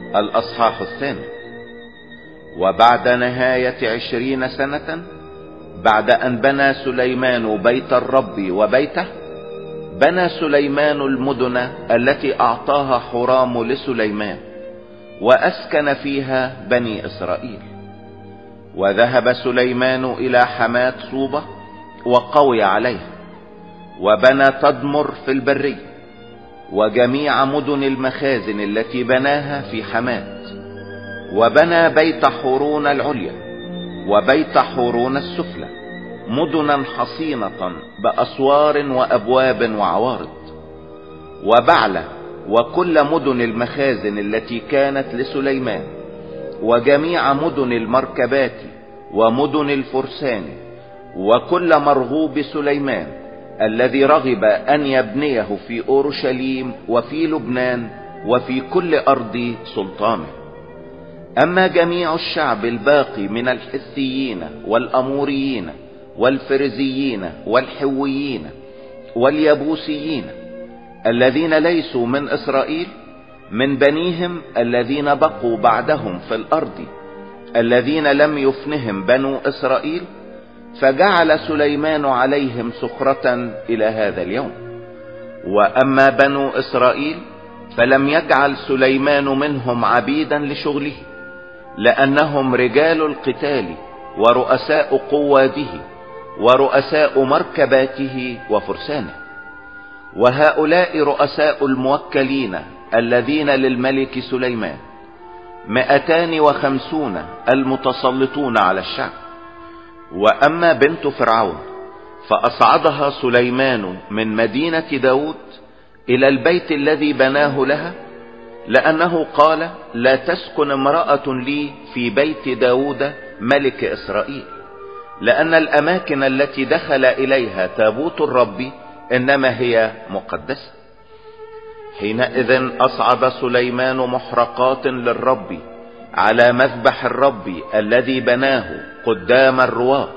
الأصحاح 2. وبعد نهاية 20 سنة بعد أن بنى سليمان بيت الرب وبيته، بنى سليمان المدن التي أعطاها حرام لسليمان، وأسكن فيها بني إسرائيل. وذهب سليمان إلى حماة صوبة وقوي عليها، وبنى تدمر في البرية، وجميع مدن المخازن التي بناها في حماة. وبنى بيت حورون العليا وبيت حورون السفلى، مدنا حصينة بأسوار وأبواب وعوارض. وبعلة وكل مدن المخازن التي كانت لسليمان، وجميع مدن المركبات ومدن الفرسان، وكل مرغوب سليمان الذي رغب أن يبنيه في أورشليم وفي لبنان وفي كل أرض سلطانه. أما جميع الشعب الباقي من الحثيين والأموريين والفرزيين والحويين واليبوسيين الذين ليسوا من إسرائيل، من بنيهم الذين بقوا بعدهم في الأرض الذين لم يفنهم بنو إسرائيل، فجعل سليمان عليهم سخرة إلى هذا اليوم. وأما بنو إسرائيل فلم يجعل سليمان منهم عبيدا لشغله، لأنهم رجال القتال ورؤساء قواده ورؤساء مركباته وفرسانه. وهؤلاء رؤساء الموكلين الذين للملك سليمان 250 المتسلطون على الشعب. وأما بنت فرعون فأصعدها سليمان من مدينة داود إلى البيت الذي بناه لها، لأنه قال: لا تسكن امرأة لي في بيت داود ملك إسرائيل، لأن الأماكن التي دخل إليها تابوت الرب إنما هي مقدسة. حينئذ أصعد سليمان محرقات للرب على مذبح الرب الذي بناه قدام الرواق،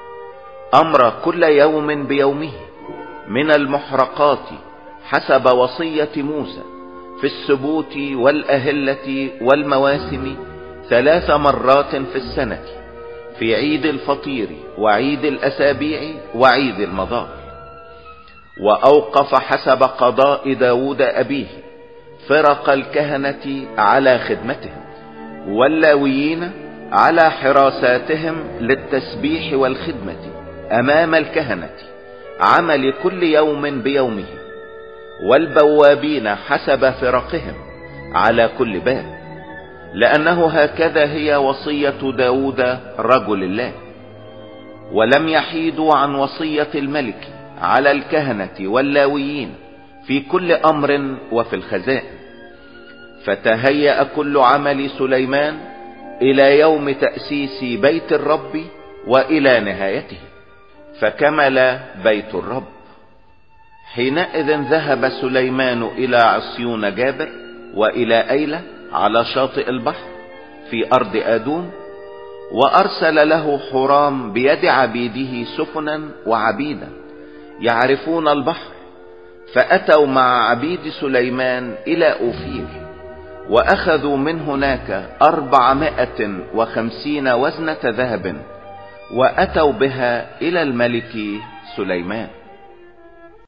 أمر كل يوم بيومه من المحرقات حسب وصية موسى في السبوت والأهلة والمواسم 3 مرات في السنة، في عيد الفطير وعيد الأسابيع وعيد المظال. وأوقف حسب قضاء داود أبيه فرق الكهنة على خدمتهم، واللاويين على حراساتهم للتسبيح والخدمة أمام الكهنة، عمل كل يوم بيومه، والبوابين حسب فرقهم على كل باب، لأنه هكذا هي وصية داود رجل الله. ولم يحيدوا عن وصية الملك على الكهنة واللاويين في كل أمر وفي الخزائن. فتهيأ كل عمل سليمان إلى يوم تأسيس بيت الرب وإلى نهايته، فكمل بيت الرب. حينئذ ذهب سليمان إلى عصيون جابر وإلى أيلة على شاطئ البحر في أرض آدوم، وأرسل له حرام بيد عبيده سفنا وعبيدا يعرفون البحر، فأتوا مع عبيد سليمان إلى أوفير، وأخذوا من هناك 450 وزنة ذهب، وأتوا بها إلى الملك سليمان.